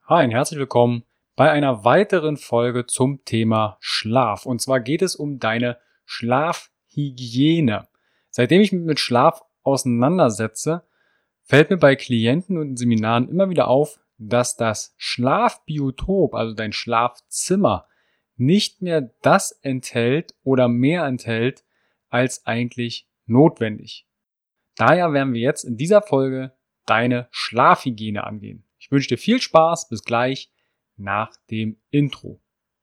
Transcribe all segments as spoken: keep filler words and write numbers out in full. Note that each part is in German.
Hi und herzlich willkommen bei einer weiteren Folge zum Thema Schlaf. Und zwar geht es um deine Schlafhygiene. Seitdem ich mich mit Schlaf auseinandersetze, fällt mir bei Klienten und Seminaren immer wieder auf, dass das Schlafbiotop, also dein Schlafzimmer, nicht mehr das enthält oder mehr enthält als eigentlich notwendig. Daher werden wir jetzt in dieser Folge deine Schlafhygiene angehen. Ich wünsche dir viel Spaß, bis gleich nach dem Intro.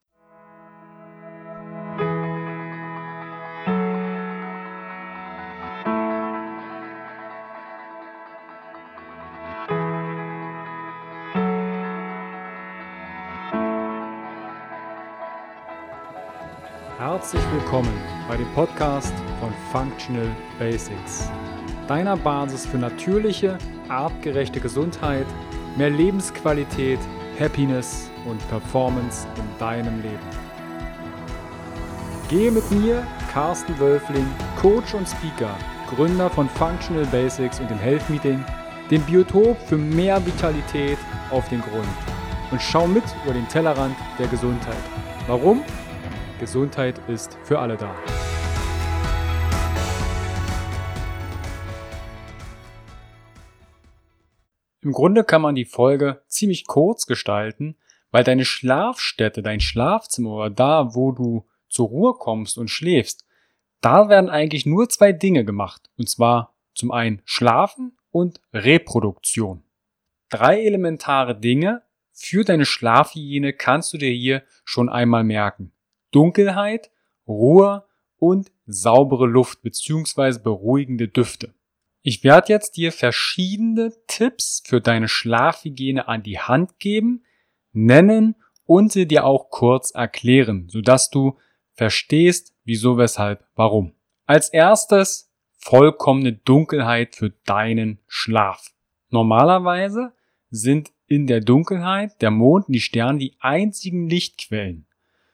Herzlich willkommen bei dem Podcast von Functional Basics, deiner Basis für natürliche, artgerechte Gesundheit, mehr Lebensqualität, Happiness und Performance in deinem Leben. Gehe mit mir, Carsten Wölfling, Coach und Speaker, Gründer von Functional Basics und dem Health Meeting, dem Biotop für mehr Vitalität auf den Grund und schau mit über den Tellerrand der Gesundheit. Warum? Gesundheit ist für alle da. Im Grunde kann man die Folge ziemlich kurz gestalten, weil deine Schlafstätte, dein Schlafzimmer oder da, wo du zur Ruhe kommst und schläfst, da werden eigentlich nur zwei Dinge gemacht. Und zwar zum einen Schlafen und Reproduktion. Drei elementare Dinge für deine Schlafhygiene kannst du dir hier schon einmal merken. Dunkelheit, Ruhe und saubere Luft bzw. beruhigende Düfte. Ich werde jetzt dir verschiedene Tipps für deine Schlafhygiene an die Hand geben, nennen und sie dir auch kurz erklären, sodass du verstehst, wieso, weshalb, warum. Als erstes vollkommene Dunkelheit für deinen Schlaf. Normalerweise sind in der Dunkelheit der Mond und die Sterne die einzigen Lichtquellen.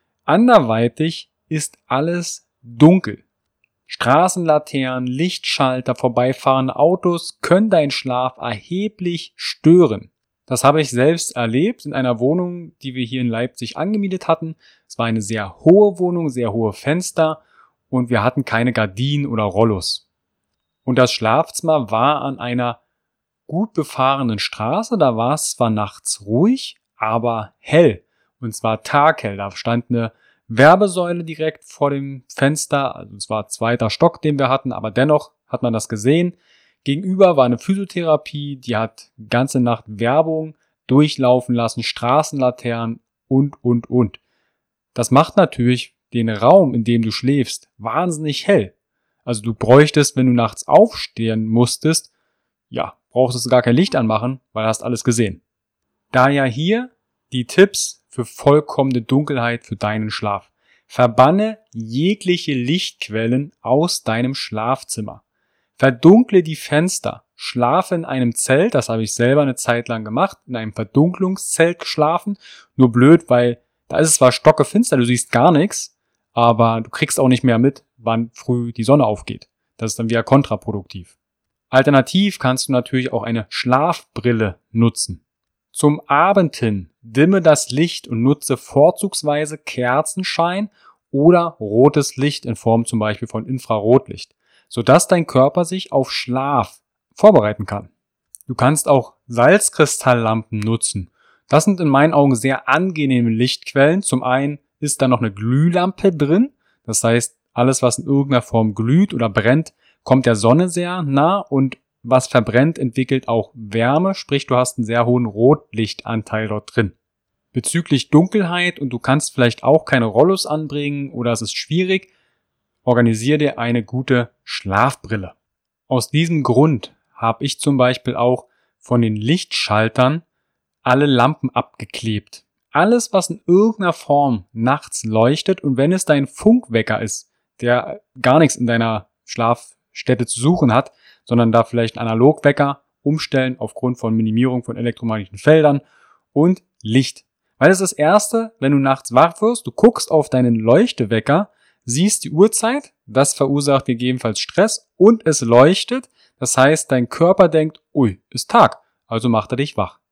Anderweitig ist alles dunkel. Straßenlaternen, Lichtschalter, vorbeifahrende Autos können deinen Schlaf erheblich stören. Das habe ich selbst erlebt in einer Wohnung, die wir hier in Leipzig angemietet hatten. Es war eine sehr hohe Wohnung, sehr hohe Fenster und wir hatten keine Gardinen oder Rollos. Und das Schlafzimmer war an einer gut befahrenen Straße, da war es zwar nachts ruhig, aber hell. Und zwar taghell. Da stand eine Werbesäule direkt vor dem Fenster. Also es war zweiter Stock, den wir hatten, aber dennoch hat man das gesehen. Gegenüber war eine Physiotherapie, die hat ganze Nacht Werbung durchlaufen lassen, Straßenlaternen und, und, und. Das macht natürlich den Raum, in dem du schläfst, wahnsinnig hell. Also du bräuchtest, wenn du nachts aufstehen musstest, ja, brauchst du gar kein Licht anmachen, weil du hast alles gesehen. Daher hier die Tipps für vollkommene Dunkelheit für deinen Schlaf. Verbanne jegliche Lichtquellen aus deinem Schlafzimmer. Verdunkle die Fenster. Schlafe in einem Zelt, das habe ich selber eine Zeit lang gemacht, in einem Verdunklungszelt geschlafen. Nur blöd, weil da ist es zwar stockefinster, du siehst gar nichts, aber du kriegst auch nicht mehr mit, wann früh die Sonne aufgeht. Das ist dann wieder kontraproduktiv. Alternativ kannst du natürlich auch eine Schlafbrille nutzen. Zum Abend hin dimme das Licht und nutze vorzugsweise Kerzenschein oder rotes Licht in Form zum Beispiel von Infrarotlicht, sodass dein Körper sich auf Schlaf vorbereiten kann. Du kannst auch Salzkristalllampen nutzen. Das sind in meinen Augen sehr angenehme Lichtquellen. Zum einen ist da noch eine Glühlampe drin, das heißt, alles, was in irgendeiner Form glüht oder brennt, kommt der Sonne sehr nah und was verbrennt, entwickelt auch Wärme, sprich du hast einen sehr hohen Rotlichtanteil dort drin. Bezüglich Dunkelheit und du kannst vielleicht auch keine Rollos anbringen oder es ist schwierig, organisiere dir eine gute Schlafbrille. Aus diesem Grund habe ich zum Beispiel auch von den Lichtschaltern alle Lampen abgeklebt. Alles, was in irgendeiner Form nachts leuchtet und wenn es dein Funkwecker ist, der gar nichts in deiner Schlafstätte zu suchen hat, sondern da vielleicht einen Analogwecker umstellen aufgrund von Minimierung von elektromagnetischen Feldern und Licht. Weil das ist das Erste, wenn du nachts wach wirst, du guckst auf deinen Leuchtewecker, siehst die Uhrzeit, das verursacht gegebenenfalls Stress und es leuchtet. Das heißt, dein Körper denkt, ui, ist Tag, also macht er dich wach.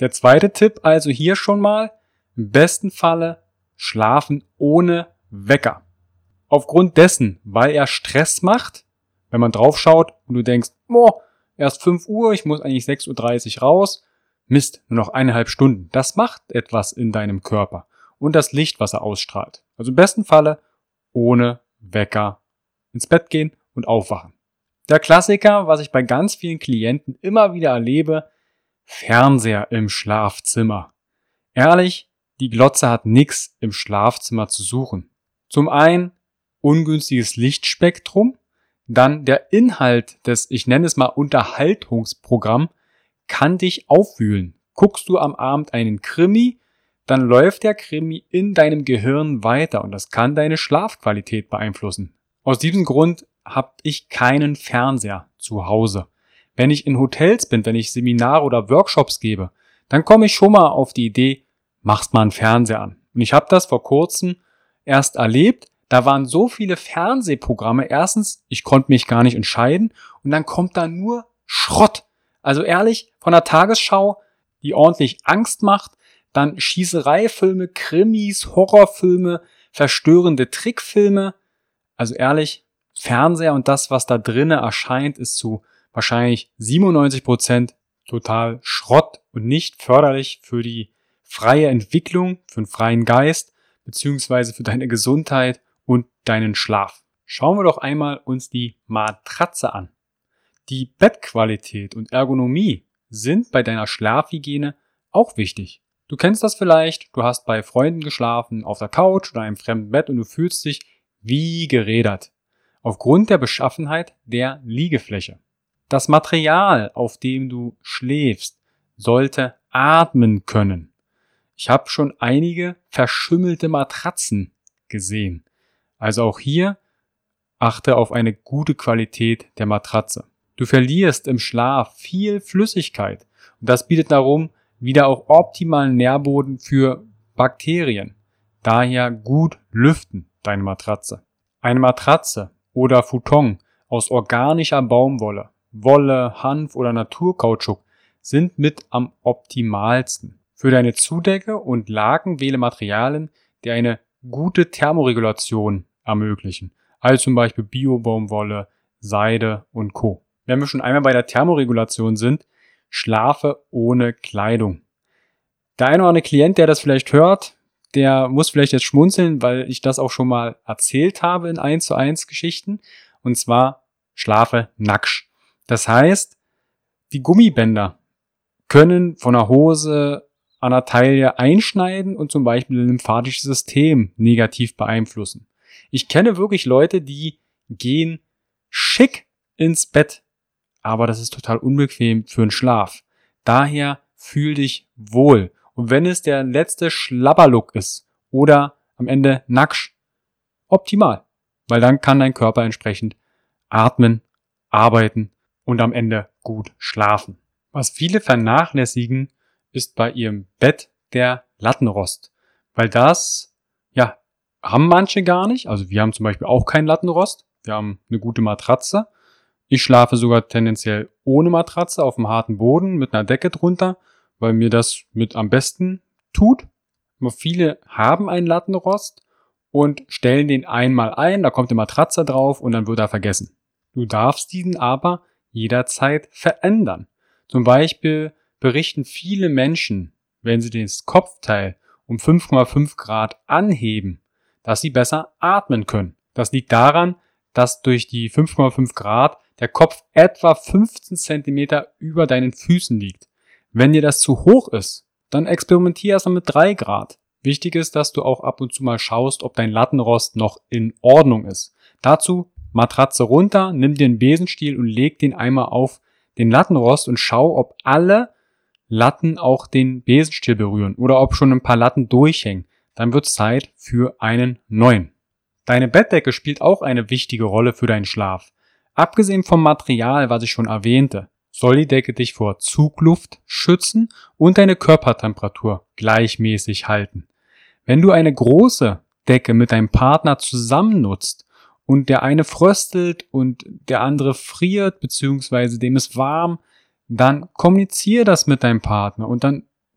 Der zweite Tipp also hier schon mal, im besten Falle schlafen ohne Wecker. Aufgrund dessen, weil er Stress macht, wenn man drauf schaut und du denkst, oh, erst fünf Uhr, ich muss eigentlich sechs Uhr dreißig raus, Mist, nur noch eineinhalb Stunden. Das macht etwas in deinem Körper und das Licht, was er ausstrahlt. Also im besten Falle ohne Wecker ins Bett gehen und aufwachen. Der Klassiker, was ich bei ganz vielen Klienten immer wieder erlebe, Fernseher im Schlafzimmer. Ehrlich, die Glotze hat nichts im Schlafzimmer zu suchen. Zum einen ungünstiges Lichtspektrum, dann der Inhalt des, ich nenne es mal Unterhaltungsprogramm, kann dich aufwühlen. Guckst du am Abend einen Krimi, dann läuft der Krimi in deinem Gehirn weiter und das kann deine Schlafqualität beeinflussen. Aus diesem Grund habe ich keinen Fernseher zu Hause. Wenn ich in Hotels bin, wenn ich Seminare oder Workshops gebe, dann komme ich schon mal auf die Idee, machst mal einen Fernseher an. Und ich habe das vor kurzem erst erlebt. Da waren so viele Fernsehprogramme. Erstens, ich konnte mich gar nicht entscheiden. Und dann kommt da nur Schrott. Also ehrlich, von der Tagesschau, die ordentlich Angst macht. Dann Schießereifilme, Krimis, Horrorfilme, verstörende Trickfilme. Also ehrlich, Fernseher und das, was da drinnen erscheint, ist zu wahrscheinlich siebenundneunzig Prozent total Schrott und nicht förderlich für die freie Entwicklung, für den freien Geist, beziehungsweise für deine Gesundheit und deinen Schlaf. Schauen wir doch einmal uns die Matratze an. Die Bettqualität und Ergonomie sind bei deiner Schlafhygiene auch wichtig. Du kennst das vielleicht, du hast bei Freunden geschlafen, auf der Couch oder einem fremden Bett und du fühlst dich wie gerädert. Aufgrund der Beschaffenheit der Liegefläche. Das Material, auf dem du schläfst, sollte atmen können. Ich habe schon einige verschimmelte Matratzen gesehen. Also auch hier achte auf eine gute Qualität der Matratze. Du verlierst im Schlaf viel Flüssigkeit und das bietet darum wieder auch optimalen Nährboden für Bakterien. Daher gut lüften deine Matratze. Eine Matratze oder Futon aus organischer Baumwolle, Wolle, Hanf oder Naturkautschuk sind mit am optimalsten. Für deine Zudecke und Laken wähle Materialien, die eine gute Thermoregulation ermöglichen. Also zum Beispiel Bio-Baumwolle, Seide und Co. Wenn wir schon einmal bei der Thermoregulation sind, schlafe ohne Kleidung. Der eine oder andere Klient, der das vielleicht hört, der muss vielleicht jetzt schmunzeln, weil ich das auch schon mal erzählt habe in eins zu eins Geschichten. Und zwar schlafe nackt. Das heißt, die Gummibänder können von der Hose an der Taille einschneiden und zum Beispiel das lymphatische System negativ beeinflussen. Ich kenne wirklich Leute, die gehen schick ins Bett, aber das ist total unbequem für den Schlaf. Daher fühl dich wohl. Und wenn es der letzte Schlabberlook ist oder am Ende nackt, optimal. Weil dann kann dein Körper entsprechend atmen, arbeiten und am Ende gut schlafen. Was viele vernachlässigen, ist bei ihrem Bett der Lattenrost. Weil das, ja, haben manche gar nicht. Also wir haben zum Beispiel auch keinen Lattenrost. Wir haben eine gute Matratze. Ich schlafe sogar tendenziell ohne Matratze auf dem harten Boden mit einer Decke drunter, weil mir das mit am besten tut. Aber viele haben einen Lattenrost und stellen den einmal ein, da kommt eine Matratze drauf und dann wird er vergessen. Du darfst diesen aber jederzeit verändern. Zum Beispiel berichten viele Menschen, wenn sie das Kopfteil um fünf Komma fünf Grad anheben, dass sie besser atmen können. Das liegt daran, dass durch die fünf Komma fünf Grad der Kopf etwa fünfzehn Zentimeter über deinen Füßen liegt. Wenn dir das zu hoch ist, dann experimentier erstmal mit drei Grad. Wichtig ist, dass du auch ab und zu mal schaust, ob dein Lattenrost noch in Ordnung ist. Dazu Matratze runter, nimm dir einen Besenstiel und leg den einmal auf den Lattenrost und schau, ob alle Latten auch den Besenstiel berühren oder ob schon ein paar Latten durchhängen. Dann wird es Zeit für einen neuen. Deine Bettdecke spielt auch eine wichtige Rolle für deinen Schlaf. Abgesehen vom Material, was ich schon erwähnte, soll die Decke dich vor Zugluft schützen und deine Körpertemperatur gleichmäßig halten. Wenn du eine große Decke mit deinem Partner zusammen nutzt und der eine fröstelt und der andere friert bzw. dem ist warm, dann kommuniziere das mit deinem Partner und dann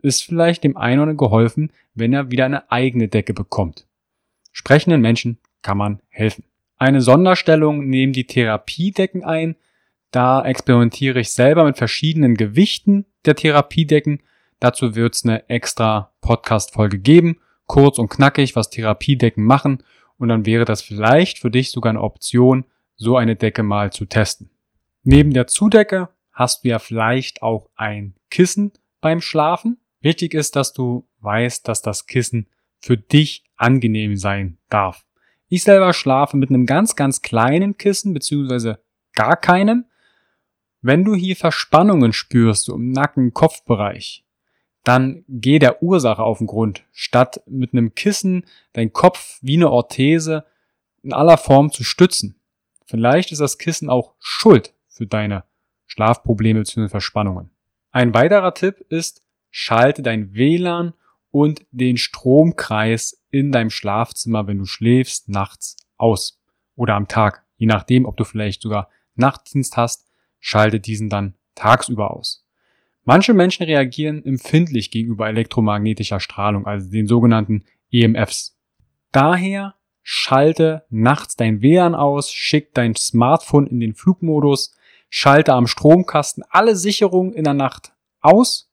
ist vielleicht dem einen oder anderen geholfen, wenn er wieder eine eigene Decke bekommt. Sprechenden Menschen kann man helfen. Eine Sonderstellung nehmen die Therapiedecken ein. Da experimentiere ich selber mit verschiedenen Gewichten der Therapiedecken. Dazu wird es eine extra Podcast-Folge geben, kurz und knackig, was Therapiedecken machen. Und dann wäre das vielleicht für dich sogar eine Option, so eine Decke mal zu testen. Neben der Zudecke hast du ja vielleicht auch ein Kissen beim Schlafen. Wichtig ist, dass du weißt, dass das Kissen für dich angenehm sein darf. Ich selber schlafe mit einem ganz, ganz kleinen Kissen, beziehungsweise gar keinem. Wenn du hier Verspannungen spürst, so im Nacken-Kopfbereich, dann geh der Ursache auf den Grund, statt mit einem Kissen deinen Kopf wie eine Orthese in aller Form zu stützen. Vielleicht ist das Kissen auch schuld für deine Schlafprobleme bzw. Verspannungen. Ein weiterer Tipp ist, schalte dein W L A N und den Stromkreis in deinem Schlafzimmer, wenn du schläfst, nachts aus oder am Tag. Je nachdem, ob du vielleicht sogar Nachtdienst hast, schalte diesen dann tagsüber aus. Manche Menschen reagieren empfindlich gegenüber elektromagnetischer Strahlung, also den sogenannten E M Fs. Daher schalte nachts dein W L A N aus, schick dein Smartphone in den Flugmodus, schalte am Stromkasten alle Sicherungen in der Nacht aus,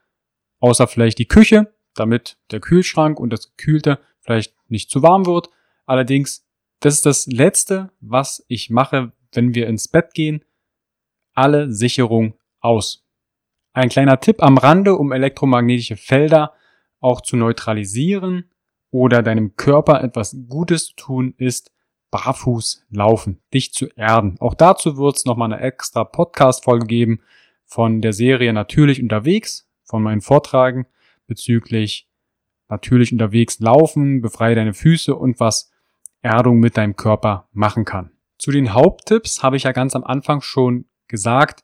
außer vielleicht die Küche, damit der Kühlschrank und das Gekühlte vielleicht nicht zu warm wird. Allerdings, das ist das Letzte, was ich mache, wenn wir ins Bett gehen. Alle Sicherungen aus. Ein kleiner Tipp am Rande, um elektromagnetische Felder auch zu neutralisieren oder deinem Körper etwas Gutes zu tun, ist barfuß laufen, dich zu erden. Auch dazu wird es nochmal eine extra Podcast-Folge geben von der Serie Natürlich unterwegs, von meinen Vortragen bezüglich natürlich unterwegs laufen, befreie deine Füße und was Erdung mit deinem Körper machen kann. Zu den Haupttipps habe ich ja ganz am Anfang schon gesagt,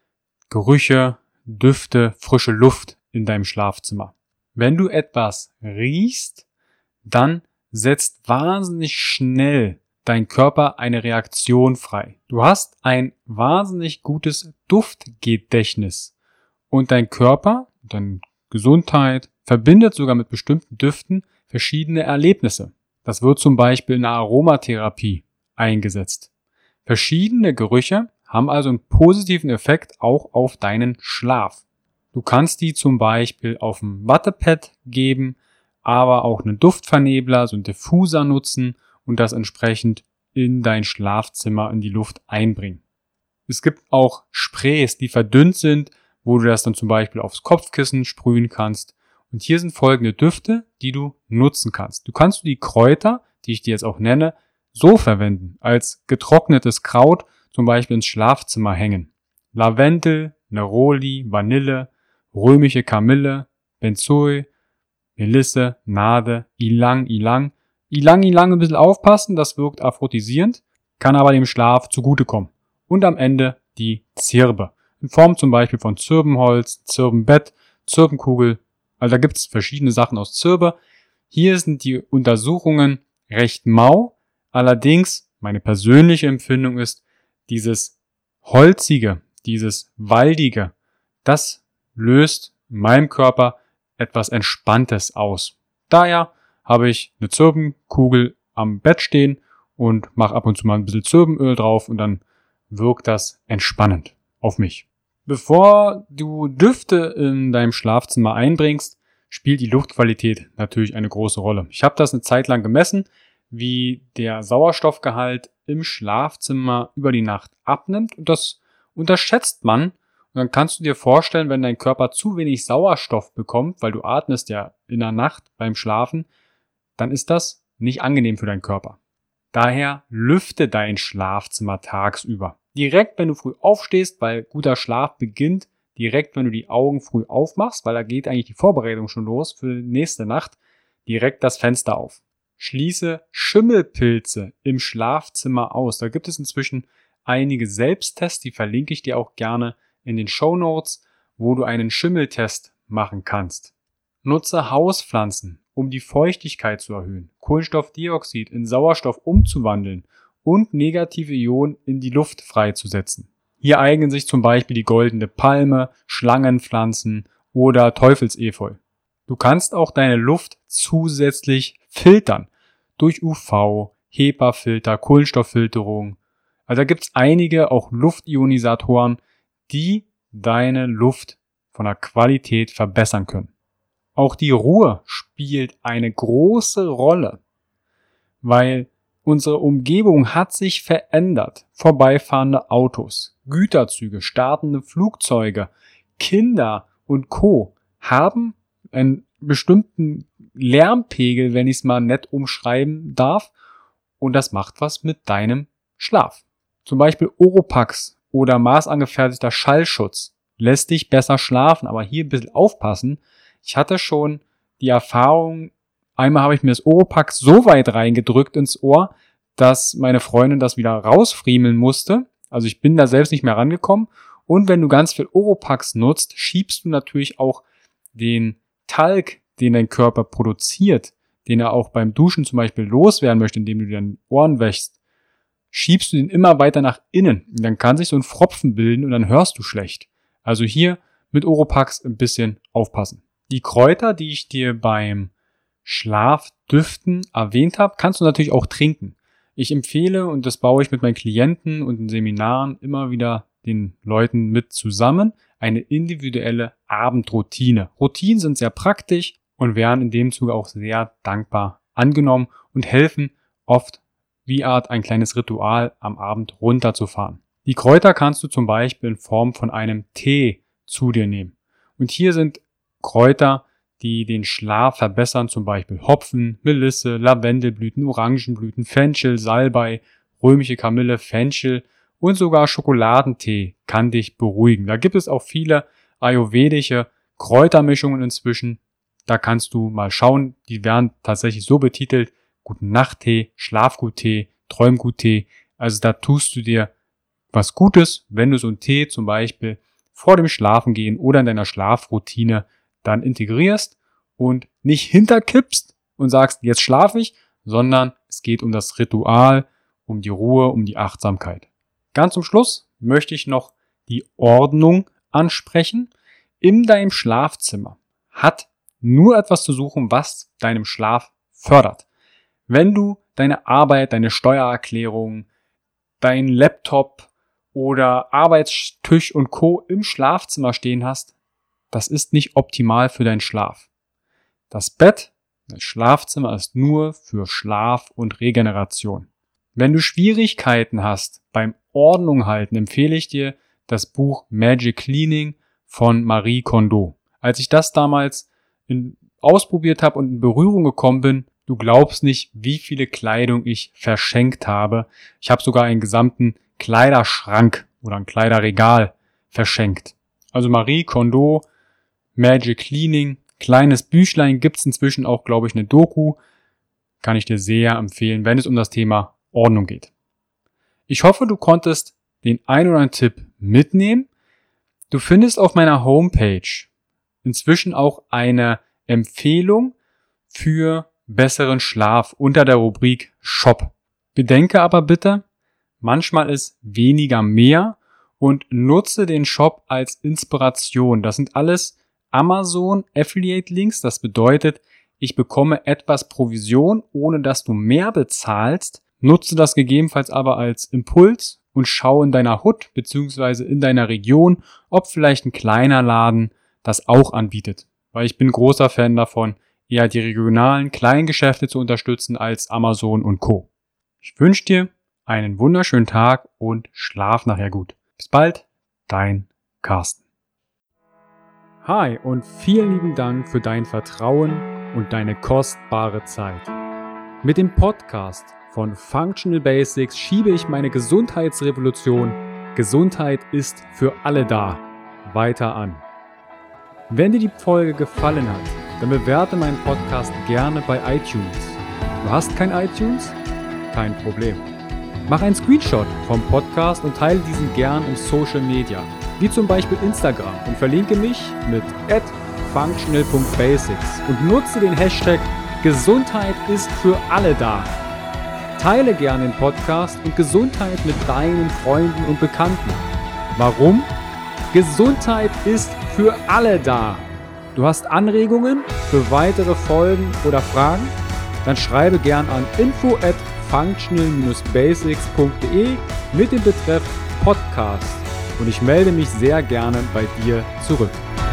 Gerüche, Düfte, frische Luft in deinem Schlafzimmer. Wenn du etwas riechst, dann setzt wahnsinnig schnell dein Körper eine Reaktion frei. Du hast ein wahnsinnig gutes Duftgedächtnis und dein Körper, deine Gesundheit verbindet sogar mit bestimmten Düften verschiedene Erlebnisse. Das wird zum Beispiel in der Aromatherapie eingesetzt. Verschiedene Gerüche haben also einen positiven Effekt auch auf deinen Schlaf. Du kannst die zum Beispiel auf dem Wattepad geben, aber auch einen Duftvernebler, so einen Diffuser nutzen und das entsprechend in dein Schlafzimmer in die Luft einbringen. Es gibt auch Sprays, die verdünnt sind, wo du das dann zum Beispiel aufs Kopfkissen sprühen kannst. Und hier sind folgende Düfte, die du nutzen kannst. Du kannst die Kräuter, die ich dir jetzt auch nenne, so verwenden, als getrocknetes Kraut zum Beispiel ins Schlafzimmer hängen. Lavendel, Neroli, Vanille, römische Kamille, Benzoe, Melisse, Nade, Ylang Ylang. Ylang Ylang ein bisschen aufpassen, das wirkt aphrodisierend, kann aber dem Schlaf zugutekommen. Und am Ende die Zirbe. In Form zum Beispiel von Zirbenholz, Zirbenbett, Zirbenkugel. Also da gibt es verschiedene Sachen aus Zirbe. Hier sind die Untersuchungen recht mau. Allerdings, meine persönliche Empfindung ist, dieses Holzige, dieses Waldige, das löst in meinem Körper etwas Entspanntes aus. Daher habe ich eine Zirbenkugel am Bett stehen und mache ab und zu mal ein bisschen Zirbenöl drauf und dann wirkt das entspannend auf mich. Bevor du Düfte in deinem Schlafzimmer einbringst, spielt die Luftqualität natürlich eine große Rolle. Ich habe das eine Zeit lang gemessen, wie der Sauerstoffgehalt im Schlafzimmer über die Nacht abnimmt und das unterschätzt man. Und dann kannst du dir vorstellen, wenn dein Körper zu wenig Sauerstoff bekommt, weil du atmest ja in der Nacht beim Schlafen, dann ist das nicht angenehm für deinen Körper. Daher lüfte dein Schlafzimmer tagsüber. Direkt, wenn du früh aufstehst, weil guter Schlaf beginnt, direkt, wenn du die Augen früh aufmachst, weil da geht eigentlich die Vorbereitung schon los für die nächste Nacht, direkt das Fenster auf. Schließe Schimmelpilze im Schlafzimmer aus. Da gibt es inzwischen einige Selbsttests, die verlinke ich dir auch gerne in den Shownotes, wo du einen Schimmeltest machen kannst. Nutze Hauspflanzen, um die Feuchtigkeit zu erhöhen, Kohlenstoffdioxid in Sauerstoff umzuwandeln und negative Ionen in die Luft freizusetzen. Hier eignen sich zum Beispiel die goldene Palme, Schlangenpflanzen oder Teufelsefeu. Du kannst auch deine Luft zusätzlich filtern durch U V, HEPA-Filter, Kohlenstofffilterung. Also da gibt es einige auch Luftionisatoren, die deine Luft von der Qualität verbessern können. Auch die Ruhe spielt eine große Rolle, weil unsere Umgebung hat sich verändert. Vorbeifahrende Autos, Güterzüge, startende Flugzeuge, Kinder und Co. haben einen bestimmten Lärmpegel, wenn ich es mal nett umschreiben darf, und das macht was mit deinem Schlaf. Zum Beispiel Oropax oder maßangefertigter Schallschutz lässt dich besser schlafen, aber hier ein bisschen aufpassen. Ich hatte schon die Erfahrung, einmal habe ich mir das Oropax so weit reingedrückt ins Ohr, dass meine Freundin das wieder rausfriemeln musste. Also ich bin da selbst nicht mehr rangekommen. Und wenn du ganz viel Oropax nutzt, schiebst du natürlich auch den Talg, den dein Körper produziert, den er auch beim Duschen zum Beispiel loswerden möchte, indem du dir deine Ohren wäschst, schiebst du den immer weiter nach innen. Und dann kann sich so ein Pfropfen bilden und dann hörst du schlecht. Also hier mit Oropax ein bisschen aufpassen. Die Kräuter, die ich dir beim Schlafdüften erwähnt habe, kannst du natürlich auch trinken. Ich empfehle, und das baue ich mit meinen Klienten und in Seminaren immer wieder den Leuten mit zusammen, eine individuelle Abendroutine. Routinen sind sehr praktisch und werden in dem Zuge auch sehr dankbar angenommen und helfen oft wie Art ein kleines Ritual am Abend runterzufahren. Die Kräuter kannst du zum Beispiel in Form von einem Tee zu dir nehmen. Und hier sind Kräuter, die den Schlaf verbessern, zum Beispiel Hopfen, Melisse, Lavendelblüten, Orangenblüten, Fenchel, Salbei, römische Kamille, Fenchel und sogar Schokoladentee kann dich beruhigen. Da gibt es auch viele ayurvedische Kräutermischungen inzwischen. Da kannst du mal schauen, die werden tatsächlich so betitelt: Guten-Nacht-Tee, Schlafgut-Tee, Träumgut-Tee. Also da tust du dir was Gutes, wenn du so einen Tee zum Beispiel vor dem Schlafengehen oder in deiner Schlafroutine dann integrierst und nicht hinterkippst und sagst, jetzt schlafe ich, sondern es geht um das Ritual, um die Ruhe, um die Achtsamkeit. Ganz zum Schluss möchte ich noch die Ordnung ansprechen. In deinem Schlafzimmer hat nur etwas zu suchen, was deinem Schlaf fördert. Wenn du deine Arbeit, deine Steuererklärung, dein Laptop oder Arbeitstisch und Co. im Schlafzimmer stehen hast, das ist nicht optimal für deinen Schlaf. Das Bett, das Schlafzimmer ist nur für Schlaf und Regeneration. Wenn du Schwierigkeiten hast beim Ordnung halten, empfehle ich dir das Buch Magic Cleaning von Marie Kondo. Als ich das damals in, ausprobiert habe und in Berührung gekommen bin, du glaubst nicht, wie viele Kleidung ich verschenkt habe. Ich habe sogar einen gesamten Kleiderschrank oder ein Kleiderregal verschenkt. Also Marie Kondo, Magic Cleaning, kleines Büchlein, gibt's inzwischen auch, glaube ich, eine Doku. Kann ich dir sehr empfehlen, wenn es um das Thema Ordnung geht. Ich hoffe, du konntest den ein oder anderen Tipp mitnehmen. Du findest auf meiner Homepage inzwischen auch eine Empfehlung für besseren Schlaf unter der Rubrik Shop. Bedenke aber bitte, manchmal ist weniger mehr und nutze den Shop als Inspiration. Das sind alles Amazon Affiliate Links. Das bedeutet, ich bekomme etwas Provision, ohne dass du mehr bezahlst. Nutze das gegebenenfalls aber als Impuls und schau in deiner Hut bzw. in deiner Region, ob vielleicht ein kleiner Laden das auch anbietet. Weil ich bin großer Fan davon, eher die regionalen kleinen Geschäfte zu unterstützen als Amazon und Co. Ich wünsche dir einen wunderschönen Tag und schlaf nachher gut. Bis bald, dein Carsten. Hi und vielen lieben Dank für dein Vertrauen und deine kostbare Zeit. Mit dem Podcast von Functional Basics schiebe ich meine Gesundheitsrevolution Gesundheit ist für alle da weiter an. Wenn dir die Folge gefallen hat, dann bewerte meinen Podcast gerne bei iTunes. Du hast kein iTunes? Kein Problem. Mach einen Screenshot vom Podcast und teile diesen gern im Social Media, wie zum Beispiel Instagram, und verlinke mich mit at functional punkt basics und nutze den Hashtag Gesundheit ist für alle da. Teile gerne den Podcast und Gesundheit mit deinen Freunden und Bekannten. Warum? Gesundheit ist für alle da. Du hast Anregungen für weitere Folgen oder Fragen? Dann schreibe gern an info at functional basics punkt de mit dem Betreff Podcast und ich melde mich sehr gerne bei dir zurück.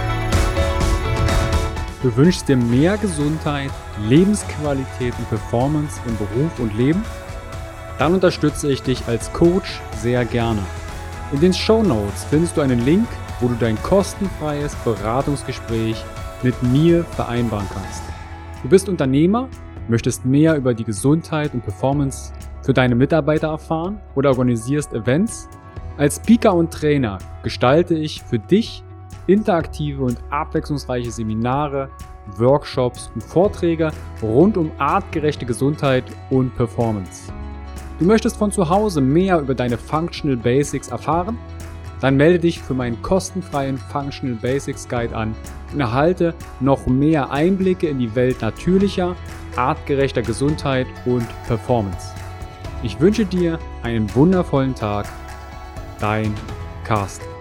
Du wünschst dir mehr Gesundheit, Lebensqualität und Performance in Beruf und Leben? Dann unterstütze ich dich als Coach sehr gerne. In den Shownotes findest du einen Link, wo du dein kostenfreies Beratungsgespräch mit mir vereinbaren kannst. Du bist Unternehmer, möchtest mehr über die Gesundheit und Performance für deine Mitarbeiter erfahren oder organisierst Events? Als Speaker und Trainer gestalte ich für dich interaktive und abwechslungsreiche Seminare, Workshops und Vorträge rund um artgerechte Gesundheit und Performance. Du möchtest von zu Hause mehr über deine Functional Basics erfahren? Dann melde dich für meinen kostenfreien Functional Basics Guide an und erhalte noch mehr Einblicke in die Welt natürlicher, artgerechter Gesundheit und Performance. Ich wünsche dir einen wundervollen Tag. Dein Carsten.